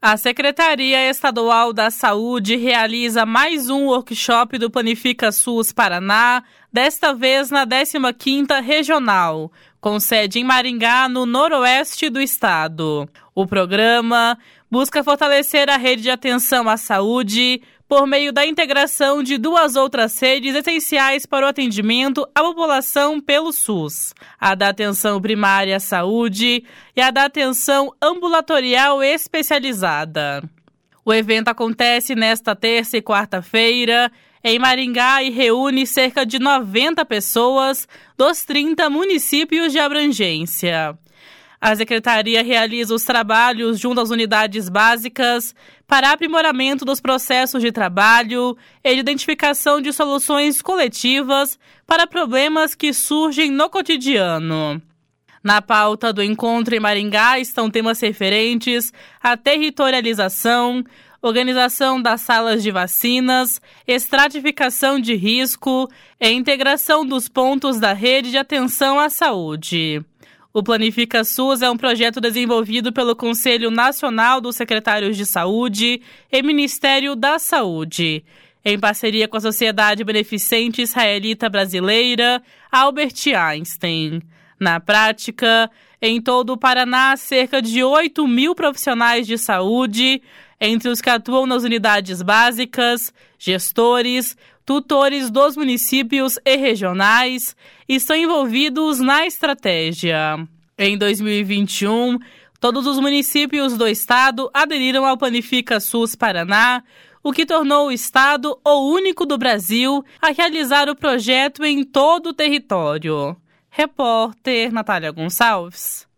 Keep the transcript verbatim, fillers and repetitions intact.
A Secretaria Estadual da Saúde realiza mais um workshop do Planifica SUS Paraná, desta vez na décima quinta Regional, com sede em Maringá, no noroeste do estado. O programa busca fortalecer a rede de atenção à saúde por meio da integração de duas outras redes essenciais para o atendimento à população pelo SUS: a da atenção primária à saúde e a da atenção ambulatorial especializada. O evento acontece nesta terça e quarta-feira em Maringá e reúne cerca de noventa pessoas dos trinta municípios de abrangência. A Secretaria realiza os trabalhos junto às unidades básicas para aprimoramento dos processos de trabalho e de identificação de soluções coletivas para problemas que surgem no cotidiano. Na pauta do encontro em Maringá estão temas referentes à territorialização, organização das salas de vacinas, estratificação de risco e integração dos pontos da rede de atenção à saúde. O Planifica SUS é um projeto desenvolvido pelo Conselho Nacional dos Secretários de Saúde e Ministério da Saúde, em parceria com a Sociedade Beneficente Israelita Brasileira Albert Einstein. Na prática, em todo o Paraná, cerca de oito mil profissionais de saúde, entre os que atuam nas unidades básicas, gestores, tutores dos municípios e regionais, estão envolvidos na estratégia. Em dois mil e vinte e um, todos os municípios do estado aderiram ao Planifica SUS Paraná, o que tornou o estado o único do Brasil a realizar o projeto em todo o território. Repórter Natália Gonçalves.